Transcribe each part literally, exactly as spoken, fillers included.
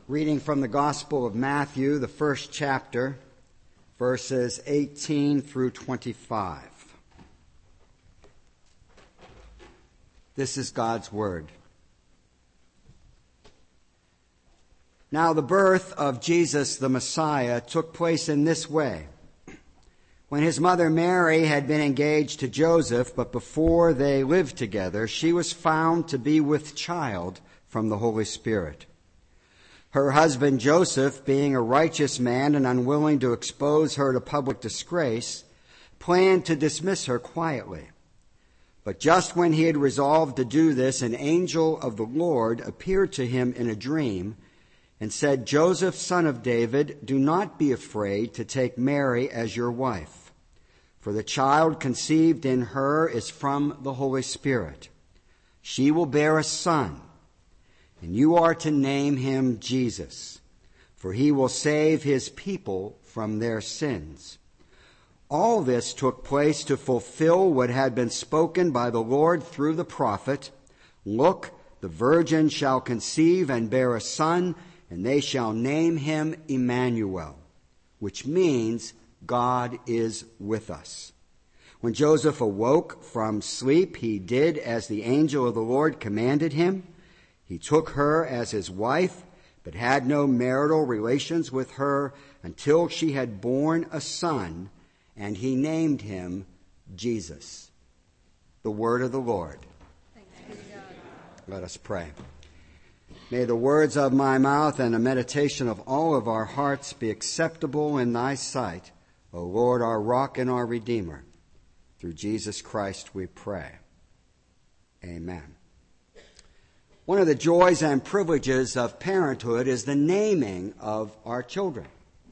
Reading from the Gospel of Matthew, the first chapter, verses eighteen through twenty-five. This is God's Word. Now the birth of Jesus the Messiah took place in this way. When his mother Mary had been engaged to Joseph, but before they lived together, she was found to be with child from the Holy Spirit. Her husband Joseph, being a righteous man and unwilling to expose her to public disgrace, planned to dismiss her quietly. But just when he had resolved to do this, an angel of the Lord appeared to him in a dream and said, "Joseph, son of David, do not be afraid to take Mary as your wife, for the child conceived in her is from the Holy Spirit. She will bear a son, and you are to name him Jesus, for he will save his people from their sins." All this took place to fulfill what had been spoken by the Lord through the prophet. "Look, the virgin shall conceive and bear a son, and they shall name him Emmanuel," which means God is with us. When Joseph awoke from sleep, he did as the angel of the Lord commanded him. He took her as his wife, but had no marital relations with her until she had borne a son, and he named him Jesus. The word of the Lord. Thanks be to God. Let us pray. May the words of my mouth and the meditation of all of our hearts be acceptable in thy sight, O Lord, our rock and our Redeemer. Through Jesus Christ we pray. Amen. One of the joys and privileges of parenthood is the naming of our children.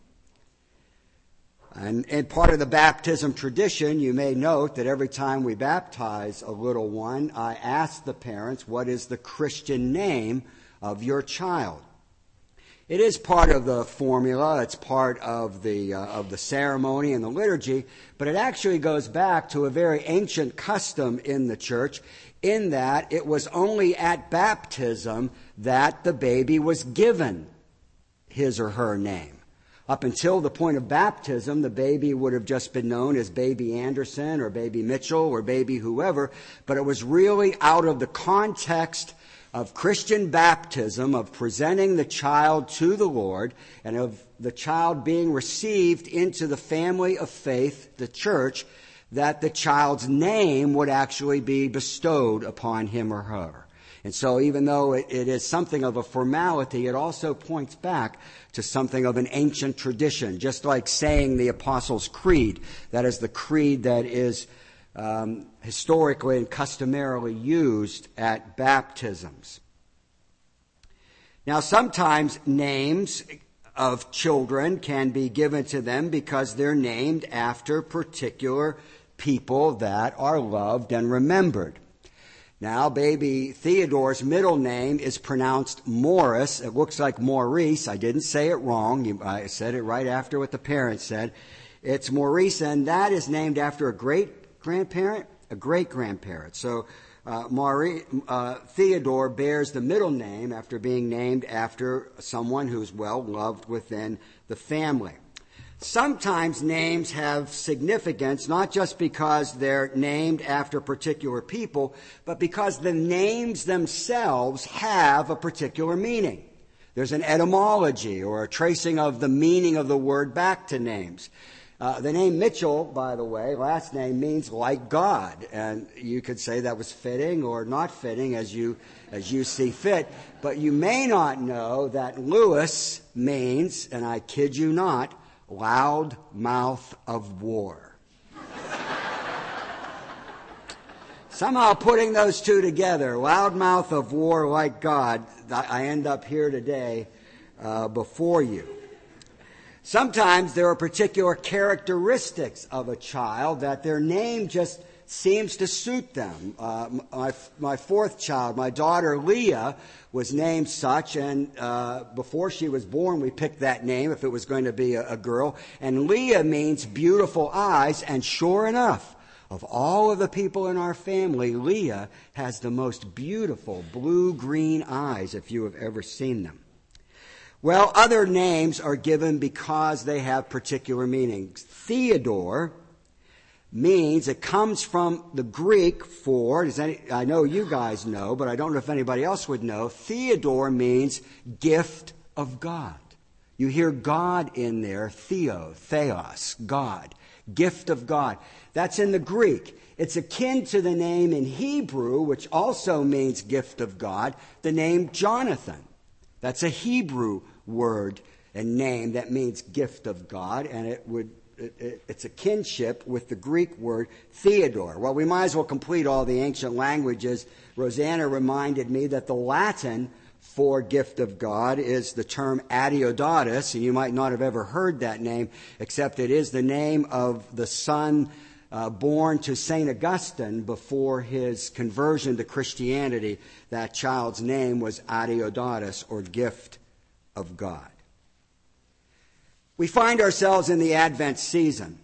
And in part of the baptism tradition, you may note that every time we baptize a little one, I ask the parents, what is the Christian name of your child? It is part of the formula, it's part of the uh, of the ceremony and the liturgy, but it actually goes back to a very ancient custom in the church, in that it was only at baptism that the baby was given his or her name. Up until the point of baptism, the baby would have just been known as Baby Anderson or Baby Mitchell or Baby whoever, but it was really out of the context of Christian baptism, of presenting the child to the Lord, and of the child being received into the family of faith, the church, that the child's name would actually be bestowed upon him or her. And so even though it, it is something of a formality, it also points back to something of an ancient tradition, just like saying the Apostles' Creed. That is the creed that is um, historically and customarily used at baptisms. Now, sometimes names of children can be given to them because they're named after particular people that are loved and remembered. Now, baby Theodore's middle name is pronounced Morris. It looks like Maurice. I didn't say it wrong. I said it right after what the parents said. It's Maurice, and that is named after a great-grandparent, a great-grandparent. So uh, Maurice, uh, Theodore bears the middle name after being named after someone who's well-loved within the family. Sometimes names have significance, not just because they're named after particular people, but because the names themselves have a particular meaning. There's an etymology or a tracing of the meaning of the word back to names. Uh, the name Mitchell, by the way, last name means like God, and you could say that was fitting or not fitting as you as you see fit. But you may not know that Lewis means, and I kid you not, loud mouth of war. Somehow putting those two together, loud mouth of war like God, I end up here today uh, before you. Sometimes there are particular characteristics of a child that their name just seems to suit them. Uh, my, my fourth child, my daughter Leah, was named such, and uh, before she was born, we picked that name if it was going to be a, a girl. And Leah means beautiful eyes, and sure enough, of all of the people in our family, Leah has the most beautiful blue-green eyes, if you have ever seen them. Well, other names are given because they have particular meanings. Theodore means, it comes from the Greek for, does any, I know you guys know, but I don't know if anybody else would know, Theodore means gift of God. You hear God in there, theo, theos, God, gift of God. That's in the Greek. It's akin to the name in Hebrew, which also means gift of God, the name Jonathan. That's a Hebrew word and name that means gift of God, and it would it, it, it's a kinship with the Greek word Theodore. Well, we might as well complete all the ancient languages. Rosanna reminded me that the Latin for gift of God is the term Adeodatus, and you might not have ever heard that name, except it is the name of the son uh, born to Saint Augustine before his conversion to Christianity. That child's name was Adeodatus, or gift of God. We find ourselves in the Advent season.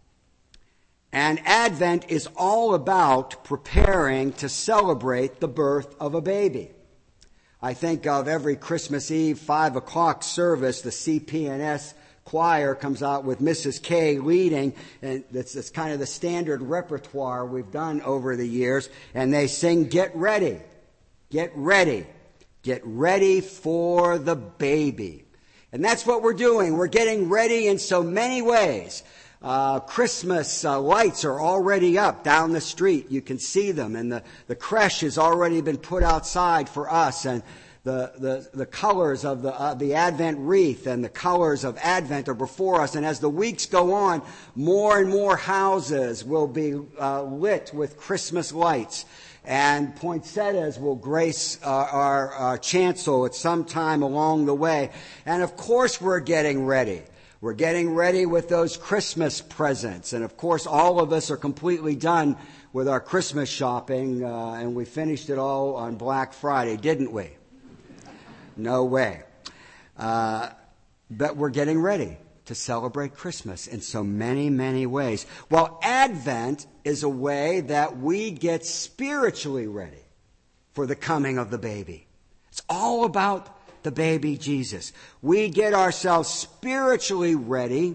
And Advent is all about preparing to celebrate the birth of a baby. I think of every Christmas Eve, five o'clock service, the C P N S choir comes out with Missus K leading, and that's, that's kind of the standard repertoire we've done over the years, and they sing, "Get ready, get ready, get ready for the baby." And that's what we're doing. We're getting ready in so many ways. Uh, Christmas uh, lights are already up down the street. You can see them. And the, the creche has already been put outside for us. And the, the, the colors of the, uh, the Advent wreath and the colors of Advent are before us. And as the weeks go on, more and more houses will be uh, lit with Christmas lights. And poinsettias will grace uh, our, our chancel at some time along the way. And of course we're getting ready. We're getting ready with those Christmas presents. And of course, all of us are completely done with our Christmas shopping, uh, and we finished it all on Black Friday, didn't we? No way. Uh, but we're getting ready to celebrate Christmas in so many, many ways. Well, Advent is a way that we get spiritually ready for the coming of the baby. It's all about the baby Jesus. We get ourselves spiritually ready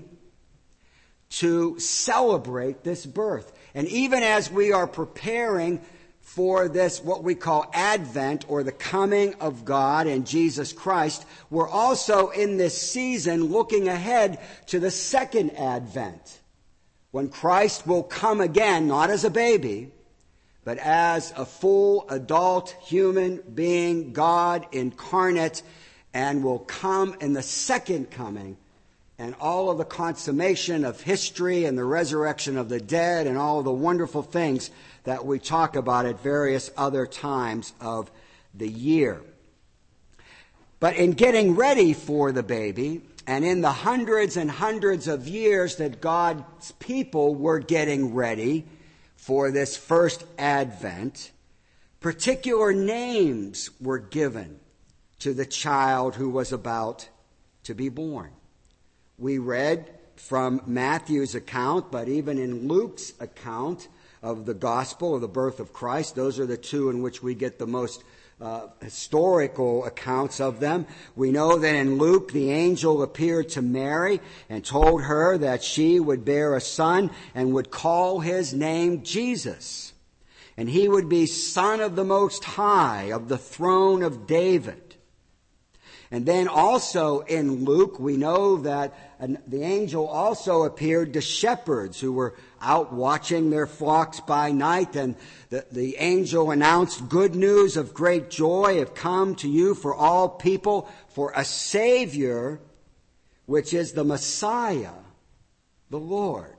to celebrate this birth. And even as we are preparing for this, what we call Advent, or the coming of God and Jesus Christ, we're also in this season looking ahead to the second Advent, when Christ will come again, not as a baby, but as a full adult human being, God incarnate, and will come in the second coming, and all of the consummation of history and the resurrection of the dead and all of the wonderful things that we talk about at various other times of the year. But in getting ready for the baby, and in the hundreds and hundreds of years that God's people were getting ready for this first Advent, particular names were given to the child who was about to be born. We read from Matthew's account, but even in Luke's account of the gospel of the birth of Christ, those are the two in which we get the most uh, historical accounts of them. We know that in Luke, the angel appeared to Mary and told her that she would bear a son and would call his name Jesus. And he would be Son of the Most High, of the throne of David. And then also in Luke, we know that the angel also appeared to shepherds who were out watching their flocks by night. And the, the angel announced, "Good news of great joy have come to you for all people, for a Savior, which is the Messiah, the Lord,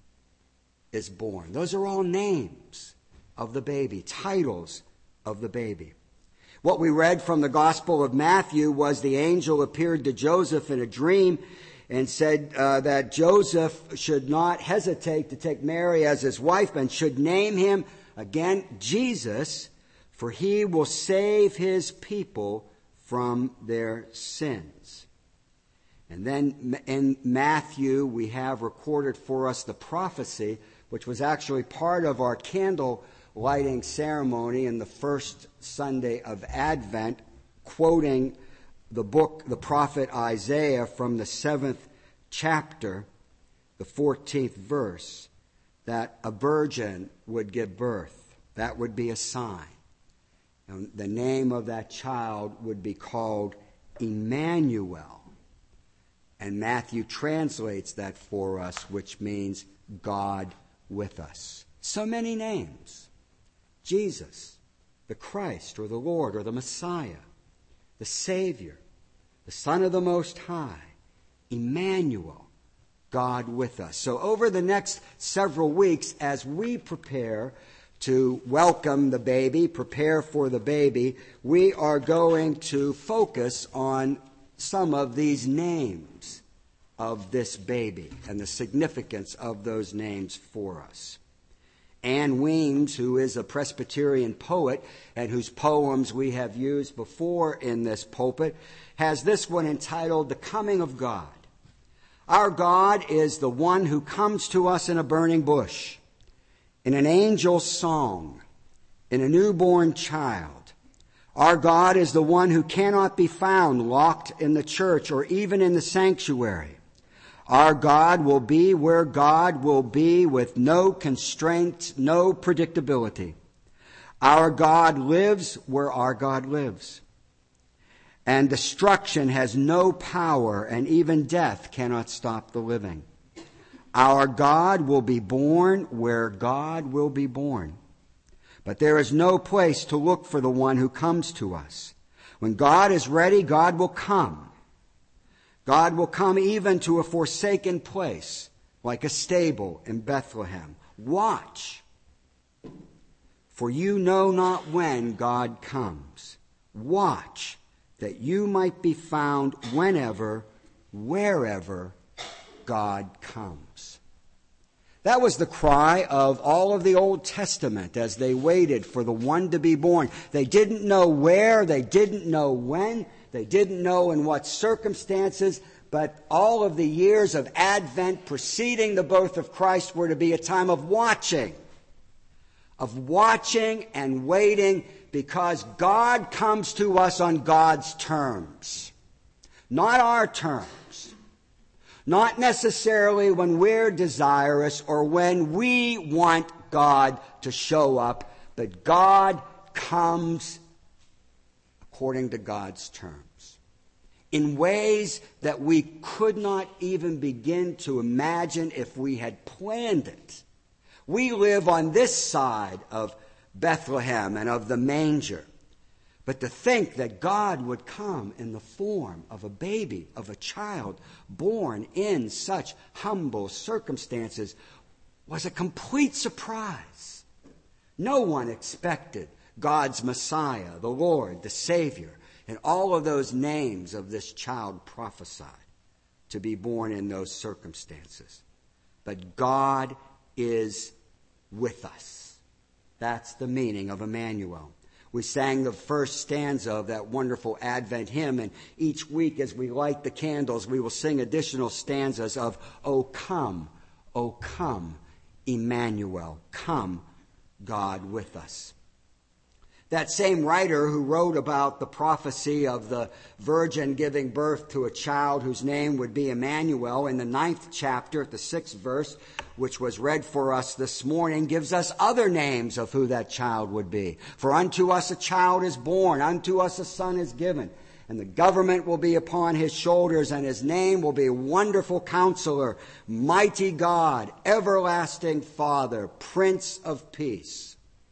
is born." Those are all names of the baby, titles of the baby. What we read from the Gospel of Matthew was the angel appeared to Joseph in a dream and said uh, that Joseph should not hesitate to take Mary as his wife and should name him, again, Jesus, for he will save his people from their sins. And then in Matthew, we have recorded for us the prophecy, which was actually part of our candle lighting ceremony in the first Sunday of Advent, quoting the book, the prophet Isaiah, from the seventh chapter, the fourteenth verse, that a virgin would give birth. That would be a sign. And the name of that child would be called Emmanuel. And Matthew translates that for us, which means God with us. So many names. Jesus, the Christ, or the Lord, or the Messiah, the Savior, the Son of the Most High, Emmanuel, God with us. So over the next several weeks, as we prepare to welcome the baby, prepare for the baby, we are going to focus on some of these names of this baby and the significance of those names for us. Anne Weems, who is a Presbyterian poet and whose poems we have used before in this pulpit, has this one entitled, The Coming of God. Our God is the one who comes to us in a burning bush, in an angel's song, in a newborn child. Our God is the one who cannot be found locked in the church or even in the sanctuary. Our God will be where God will be, with no constraints, no predictability. Our God lives where our God lives. And destruction has no power, and even death cannot stop the living. Our God will be born where God will be born. But there is no place to look for the one who comes to us. When God is ready, God will come. God will come even to a forsaken place, like a stable in Bethlehem. Watch, for you know not when God comes. Watch, that you might be found whenever, wherever God comes. That was the cry of all of the Old Testament as they waited for the one to be born. They didn't know where, they didn't know when, they didn't know in what circumstances, but all of the years of Advent preceding the birth of Christ were to be a time of watching, of watching and waiting, because God comes to us on God's terms, not our terms. Not necessarily when we're desirous or when we want God to show up, but God comes according to God's terms, in ways that we could not even begin to imagine if we had planned it. We live on this side of Bethlehem and of the manger. But to think that God would come in the form of a baby, of a child, born in such humble circumstances, was a complete surprise. No one expected God's Messiah, the Lord, the Savior, and all of those names of this child prophesied to be born in those circumstances. But God is with us. That's the meaning of Emmanuel. We sang the first stanza of that wonderful Advent hymn, and each week as we light the candles, we will sing additional stanzas of, O come, O come, Emmanuel, come, God with us. That same writer who wrote about the prophecy of the virgin giving birth to a child whose name would be Emmanuel, in the ninth chapter, at the sixth verse, which was read for us this morning, gives us other names of who that child would be. For unto us a child is born, unto us a son is given, and the government will be upon his shoulders, and his name will be Wonderful Counselor, Mighty God, Everlasting Father, Prince of Peace.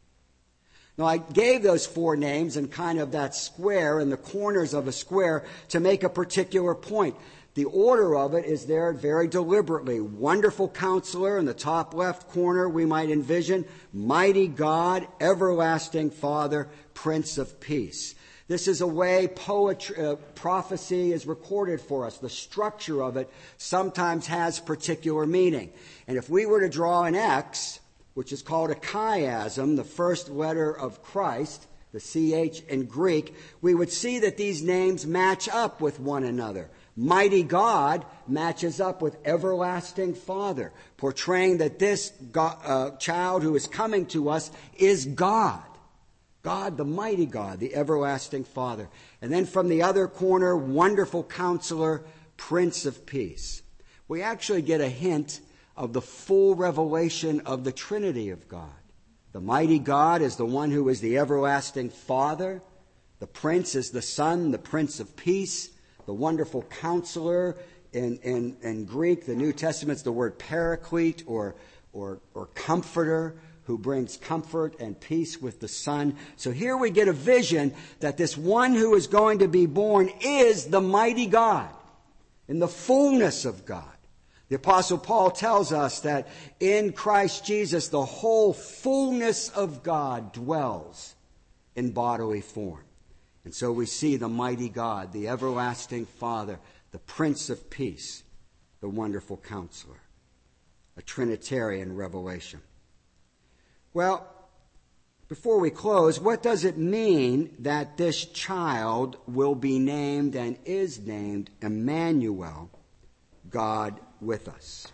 Now, I gave those four names in kind of that square, in the corners of a square, to make a particular point. The order of it is there very deliberately. Wonderful Counselor in the top left corner, we might envision. Mighty God, Everlasting Father, Prince of Peace. This is a way poetry, uh, prophecy is recorded for us. The structure of it sometimes has particular meaning. And if we were to draw an X, which is called a chiasm, the first letter of Christ, the C H in Greek, we would see that these names match up with one another. Mighty God matches up with Everlasting Father, portraying that this God, uh, child who is coming to us is God. God, the mighty God, the everlasting Father. And then from the other corner, Wonderful Counselor, Prince of Peace. We actually get a hint of the full revelation of the Trinity of God. The mighty God is the one who is the everlasting Father. The Prince is the Son, the Prince of Peace. The Wonderful Counselor, in, in, in Greek, the New Testament's the word paraclete or, or, or comforter, who brings comfort and peace with the Son. So here we get a vision that this one who is going to be born is the mighty God in the fullness of God. The Apostle Paul tells us that in Christ Jesus, the whole fullness of God dwells in bodily form. And so we see the mighty God, the everlasting Father, the Prince of Peace, the Wonderful Counselor, a Trinitarian revelation. Well, before we close, what does it mean that this child will be named and is named Emmanuel, God with us?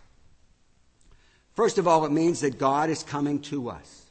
First of all, it means that God is coming to us.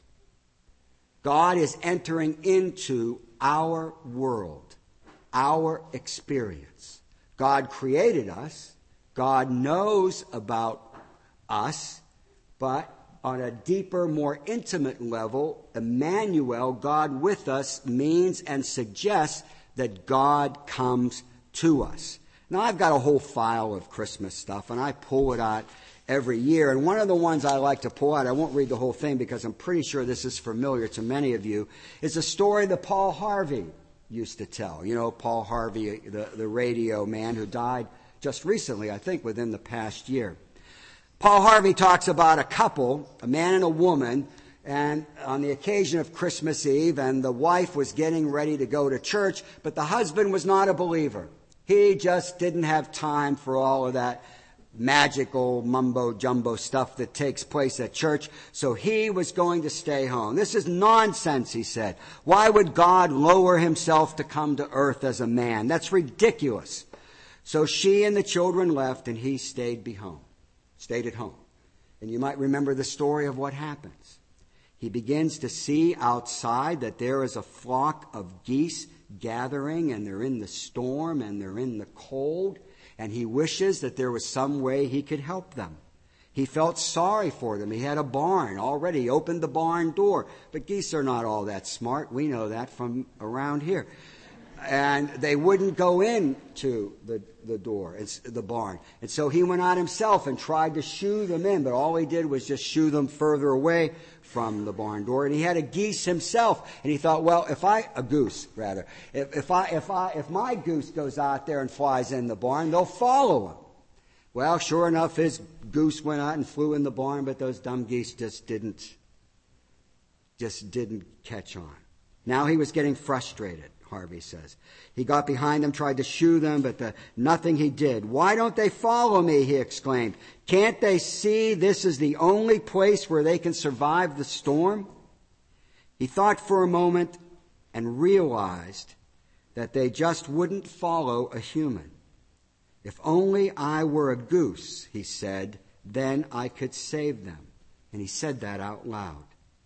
God is entering into our world, our experience. God created us. God knows about us, but on a deeper, more intimate level, Emmanuel, God with us, means and suggests that God comes to us. Now, I've got a whole file of Christmas stuff, and I pull it out every year. And one of the ones I like to pull out, I won't read the whole thing because I'm pretty sure this is familiar to many of you, is a story that Paul Harvey used to tell. You know, Paul Harvey, the, the radio man who died just recently, I think within the past year. Paul Harvey talks about a couple, a man and a woman, and on the occasion of Christmas Eve, and the wife was getting ready to go to church, but the husband was not a believer. He just didn't have time for all of that magical mumbo-jumbo stuff that takes place at church, so he was going to stay home. This is nonsense, he said. Why would God lower himself to come to earth as a man? That's ridiculous. So she and the children left, and he stayed behind. Stayed at home. And you might remember the story of what happens. He begins to see outside that there is a flock of geese gathering, and they're in the storm, and they're in the cold, and he wishes that there was some way he could help them. He felt sorry for them. He had a barn already. He opened the barn door. But geese are not all that smart. We know that from around here. And they wouldn't go into the, the door, it's the barn. And so he went out himself and tried to shoo them in, but all he did was just shoo them further away from the barn door. And he had a geese himself, and he thought, well, if I, a goose rather, if, if I, if I, if my goose goes out there and flies in the barn, they'll follow him. Well, sure enough, his goose went out and flew in the barn, but those dumb geese just didn't, just didn't catch on. Now he was getting frustrated. Harvey says. He got behind them, tried to shoo them, but the, nothing he did. Why don't they follow me? He exclaimed. Can't they see this is the only place where they can survive the storm? He thought for a moment and realized that they just wouldn't follow a human. If only I were a goose, he said, then I could save them. And he said that out loud.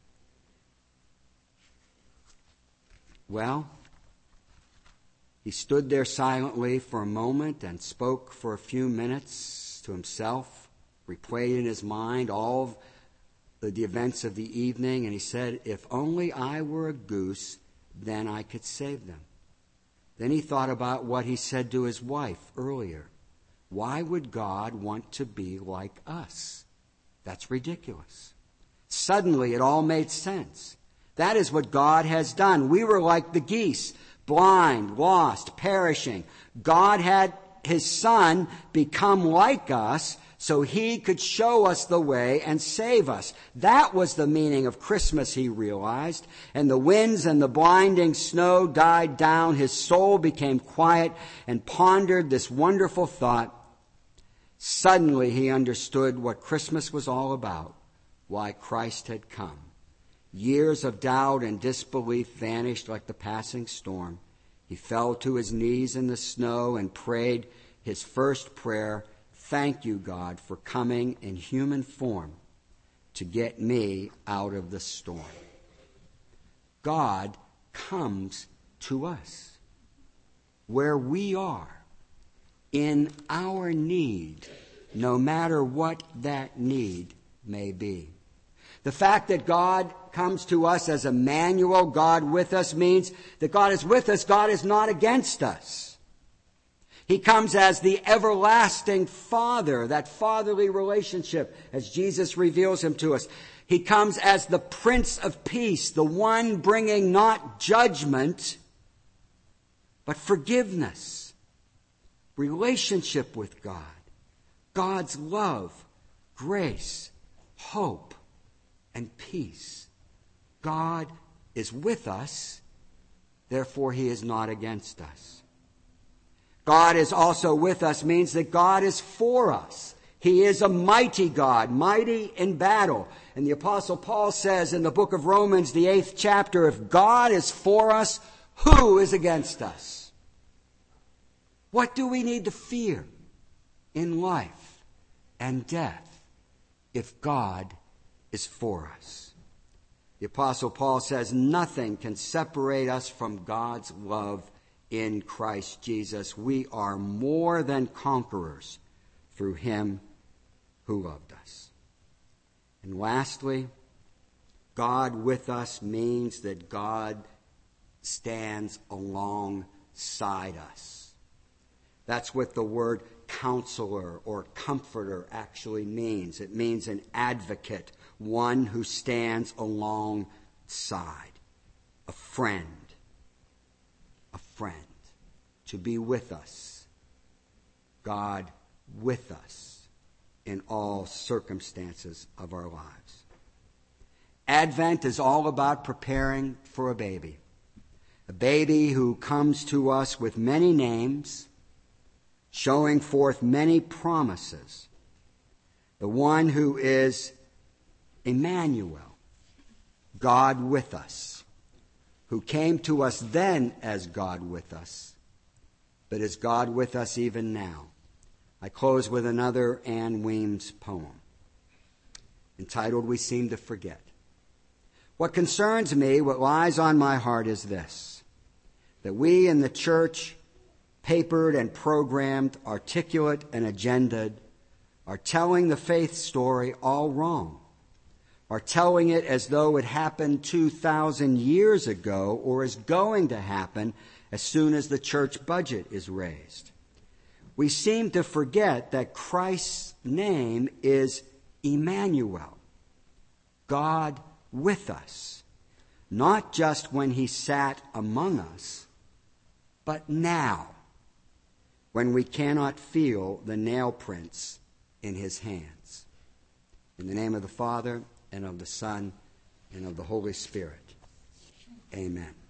Well, he stood there silently for a moment and spoke for a few minutes to himself, replayed in his mind all of the, the events of the evening, and he said, if only I were a goose, then I could save them. Then he thought about what he said to his wife earlier. Why would God want to be like us? That's ridiculous. Suddenly it all made sense. That is what God has done. We were like the geese. Blind, lost, perishing. God had his Son become like us so he could show us the way and save us. That was the meaning of Christmas, he realized. And the winds and the blinding snow died down. His soul became quiet and pondered this wonderful thought. Suddenly he understood what Christmas was all about, why Christ had come. Years of doubt and disbelief vanished like the passing storm. He fell to his knees in the snow and prayed his first prayer, thank you, God, for coming in human form to get me out of the storm. God comes to us where we are in our need, no matter what that need may be. The fact that God comes to us as Emmanuel, God with us, means that God is with us, God is not against us. He comes as the everlasting Father, that fatherly relationship, as Jesus reveals him to us. He comes as the Prince of Peace, the one bringing not judgment, but forgiveness, relationship with God, God's love, grace, hope, and peace. God is with us, therefore he is not against us. God is also with us means that God is for us. He is a mighty God, mighty in battle. And the Apostle Paul says in the book of Romans, the eighth chapter, if God is for us, who is against us? What do we need to fear in life and death if God is for us? The Apostle Paul says nothing can separate us from God's love in Christ Jesus. We are more than conquerors through him who loved us. And lastly, God with us means that God stands alongside us. That's what the word counselor or comforter actually means. It means an advocate, one who stands alongside, a friend, a friend, to be with us, God with us in all circumstances of our lives. Advent is all about preparing for a baby, a baby who comes to us with many names, showing forth many promises, the one who is Emmanuel, God with us, who came to us then as God with us, but is God with us even now. I close with another Anne Weems poem entitled, We Seem to Forget. What concerns me, what lies on my heart is this, that we in the church, papered and programmed, articulate and agendaed, are telling the faith story all wrong, are telling it as though it happened two thousand years ago or is going to happen as soon as the church budget is raised. We seem to forget that Christ's name is Emmanuel, God with us, not just when he sat among us, but now, when we cannot feel the nail prints in his hands. In the name of the Father, and of the Son, and of the Holy Spirit. Amen.